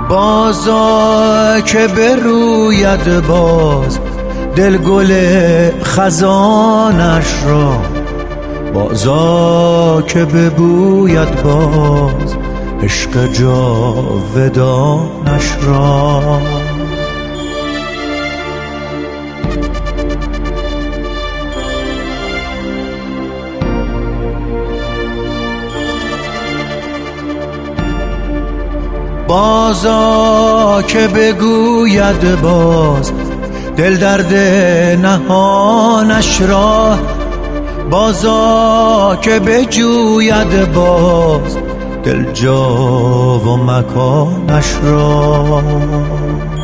بازا که بروید باز دل گل خزانش را، بازا که ببوید باز عشق جاودانش را. بازا که بگوید باز دل درد نهانش را، بازا که بجوید باز دل جا و مکانش را.